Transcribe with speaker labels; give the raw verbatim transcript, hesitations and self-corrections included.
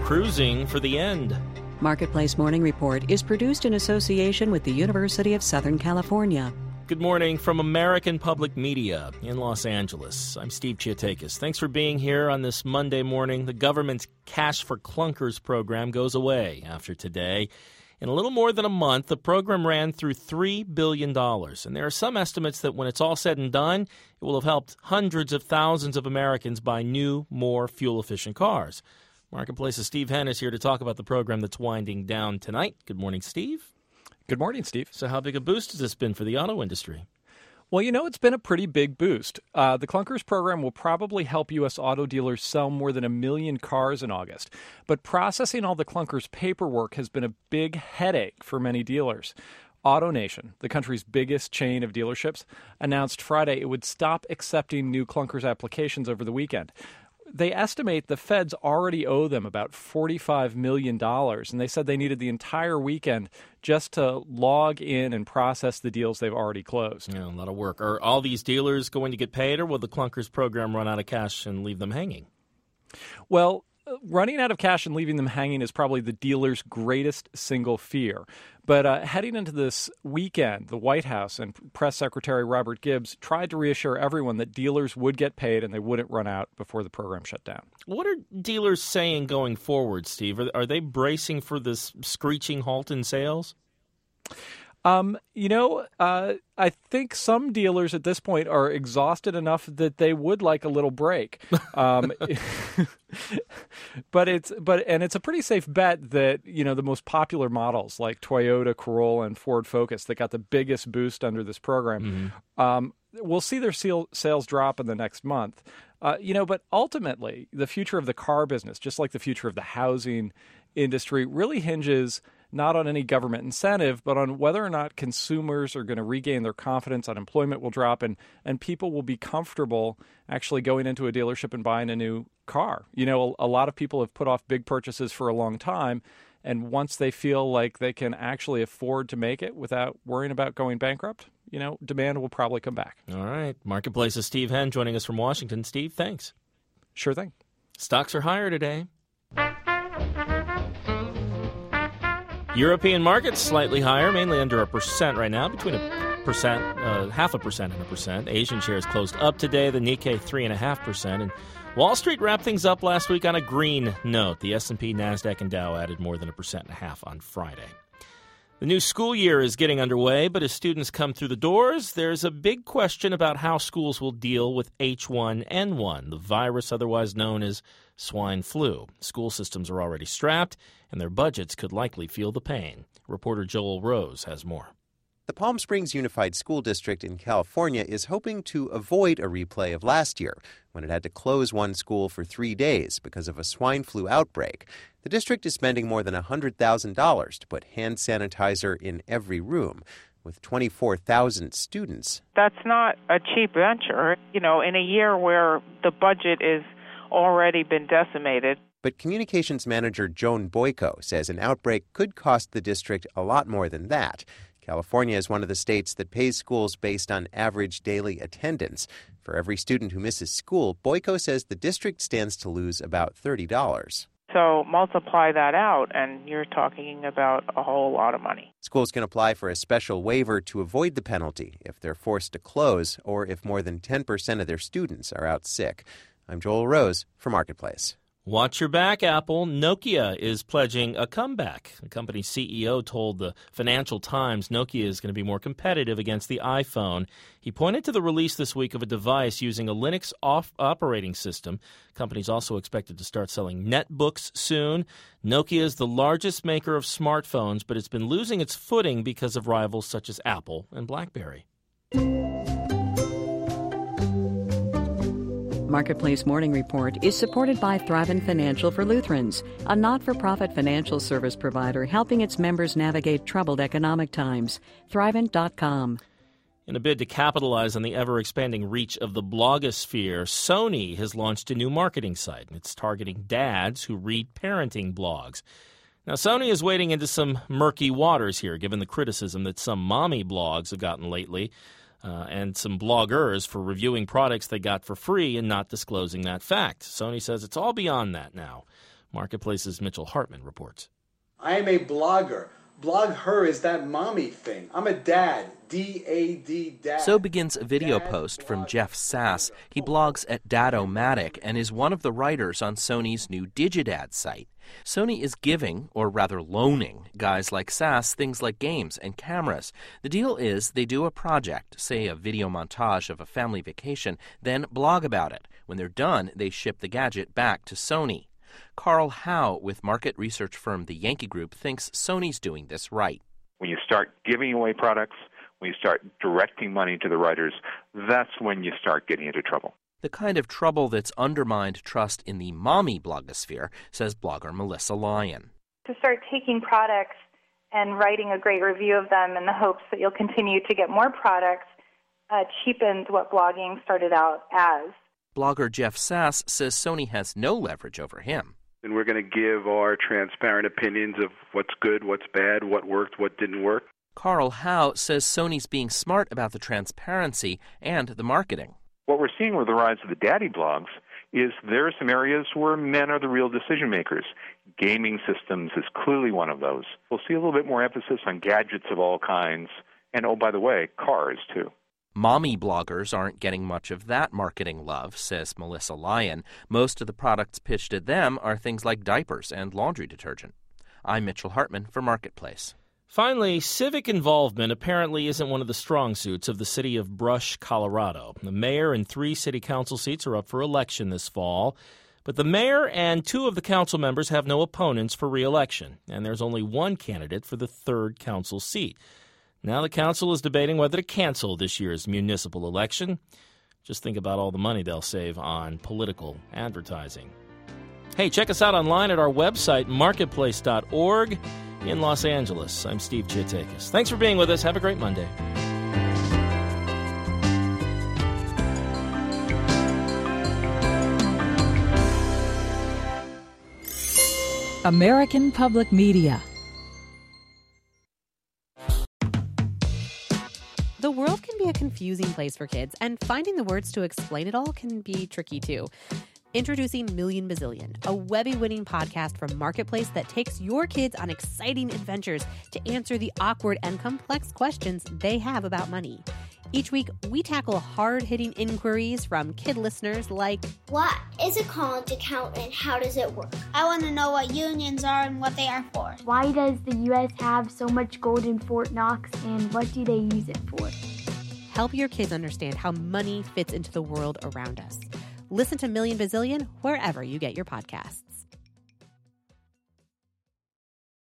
Speaker 1: cruising for the end.
Speaker 2: Marketplace Morning Report is produced in association with the University of Southern California.
Speaker 1: Good morning from American Public Media in Los Angeles. I'm Steve Chiotakis. Thanks for being here on this Monday morning. The government's Cash for Clunkers program goes away after today. In a little more than a month, the program ran through three billion dollars. And there are some estimates that when it's all said and done, it will have helped hundreds of thousands of Americans buy new, more fuel-efficient cars. Marketplace's Steve Henn is here to talk about the program that's winding down tonight. Good morning, Steve.
Speaker 3: Good morning, Steve.
Speaker 1: So how big a boost has this been for the auto industry?
Speaker 3: Well, you know, it's been a pretty big boost. Uh, the Clunkers program will probably help U S auto dealers sell more than a million cars in August. But processing all the Clunkers paperwork has been a big headache for many dealers. AutoNation, the country's biggest chain of dealerships, announced Friday it would stop accepting new Clunkers applications over the weekend. They estimate the feds already owe them about forty-five million dollars, and they said they needed the entire weekend just to log in and process the deals they've already closed.
Speaker 1: Yeah, a lot of work. Are all these dealers going to get paid, or will the Clunkers program run out of cash and leave them hanging?
Speaker 3: Well, running out of cash and leaving them hanging is probably the dealer's greatest single fear. But uh, heading into this weekend, the White House and Press Secretary Robert Gibbs tried to reassure everyone that dealers would get paid and they wouldn't run out before the program shut down.
Speaker 1: What are dealers saying going forward, Steve? Are, are they bracing for this screeching halt in sales?
Speaker 3: Um, you know, uh, I think some dealers at this point are exhausted enough that they would like a little break. Um, but it's but and it's a pretty safe bet that, you know, the most popular models like Toyota Corolla and Ford Focus that got the biggest boost under this program, mm-hmm. um, we'll see their seal, sales drop in the next month. Uh, you know, but ultimately, the future of the car business, just like the future of the housing industry, really hinges not on any government incentive, but on whether or not consumers are going to regain their confidence, unemployment will drop, and, and people will be comfortable actually going into a dealership and buying a new car. You know, a, a lot of people have put off big purchases for a long time, and once they feel like they can actually afford to make it without worrying about going bankrupt, you know, demand will probably come back.
Speaker 1: All right. Marketplace's Steve Henn joining us from Washington. Steve, thanks.
Speaker 3: Sure thing.
Speaker 1: Stocks are higher today. European markets slightly higher, mainly under a percent right now, between a percent, uh, half a percent and a percent. Asian shares closed up today, the Nikkei three and a half percent, and Wall Street wrapped things up last week on a green note. The S and P, Nasdaq, and Dow added more than a percent and a half on Friday. The new school year is getting underway, but as students come through the doors, there's a big question about how schools will deal with H one N one, the virus otherwise known as swine flu. School systems are already strapped, and their budgets could likely feel the pain. Reporter Joel Rose has more.
Speaker 4: The Palm Springs Unified School District in California is hoping to avoid a replay of last year, when it had to close one school for three days because of a swine flu outbreak. The district is spending more than one hundred thousand dollars to put hand sanitizer in every room. With twenty-four thousand students.
Speaker 5: That's not a cheap venture, you know, in a year where the budget is already been decimated.
Speaker 4: But communications manager Joan Boyko says an outbreak could cost the district a lot more than that. California is one of the states that pays schools based on average daily attendance. For every student who misses school, Boyko says the district stands to lose about thirty dollars.
Speaker 5: So multiply that out, and you're talking about a whole lot of money.
Speaker 4: Schools can apply for a special waiver to avoid the penalty if they're forced to close or if more than ten percent of their students are out sick. I'm Joel Rose for Marketplace.
Speaker 1: Watch your back, Apple. Nokia is pledging a comeback. The company's C E O told the Financial Times Nokia is going to be more competitive against the iPhone. He pointed to the release this week of a device using a Linux off operating system. The company's also expected to start selling netbooks soon. Nokia is the largest maker of smartphones, but it's been losing its footing because of rivals such as Apple and BlackBerry.
Speaker 2: Marketplace Morning Report is supported by Thrivent Financial for Lutherans, a not-for-profit financial service provider helping its members navigate troubled economic times. Thrivent dot com.
Speaker 1: In a bid to capitalize on the ever-expanding reach of the blogosphere, Sony has launched a new marketing site. It's targeting dads who read parenting blogs. Now, Sony is wading into some murky waters here, given the criticism that some mommy blogs have gotten lately. Uh, and some bloggers for reviewing products they got for free and not disclosing that fact. Sony says it's all beyond that now. Marketplace's Mitchell Hartman reports.
Speaker 6: I am a blogger. Blog her is that mommy thing. I'm a dad. D A D, dad.
Speaker 7: So begins a video
Speaker 6: Dad
Speaker 7: post from
Speaker 6: blog.
Speaker 7: Jeff Sass. He blogs at Dad-O-Matic and is one of the writers on Sony's new Digidad site. Sony is giving, or rather loaning, guys like Sass things like games and cameras. The deal is they do a project, say a video montage of a family vacation, then blog about it. When they're done, they ship the gadget back to Sony. Carl Howe with market research firm The Yankee Group thinks Sony's doing this right.
Speaker 8: When you start giving away products, when you start directing money to the writers, that's when you start getting into trouble.
Speaker 7: The kind of trouble that's undermined trust in the mommy blogosphere, says blogger Melissa Lyon.
Speaker 9: To start taking products and writing a great review of them in the hopes that you'll continue to get more products uh, cheapens what blogging started out as.
Speaker 7: Blogger Jeff Sass says Sony has no leverage over him.
Speaker 10: And we're going to give our transparent opinions of what's good, what's bad, what worked, what didn't work.
Speaker 7: Carl Howe says Sony's being smart about the transparency and the marketing.
Speaker 8: What we're seeing with the rise of the daddy blogs is there are some areas where men are the real decision makers. Gaming systems is clearly one of those. We'll see a little bit more emphasis on gadgets of all kinds, and oh, by the way, cars too.
Speaker 7: Mommy bloggers aren't getting much of that marketing love, says Melissa Lyon. Most of the products pitched at them are things like diapers and laundry detergent. I'm Mitchell Hartman for Marketplace.
Speaker 1: Finally, civic involvement apparently isn't one of the strong suits of the city of Brush, Colorado. The mayor and three city council seats are up for election this fall. But the mayor and two of the council members have no opponents for re-election, and there's only one candidate for the third council seat. Now the council is debating whether to cancel this year's municipal election. Just think about all the money they'll save on political advertising. Hey, check us out online at our website, marketplace dot org. In Los Angeles, I'm Steve Chiatakis. Thanks for being with us. Have a great Monday.
Speaker 11: American Public Media.
Speaker 12: The world can be a confusing place for kids, and finding the words to explain it all can be tricky too. Introducing Million Bazillion, a Webby-winning podcast from Marketplace that takes your kids on exciting adventures to answer the awkward and complex questions they have about money. Each week, we tackle hard-hitting inquiries from kid listeners like,
Speaker 13: what is a college account and how does it work? I want to know what unions are and what they are for.
Speaker 14: Why does the U S have so much gold in Fort Knox and what do they use it for?
Speaker 12: Help your kids understand how money fits into the world around us. Listen to Million Bazillion wherever you get your podcasts.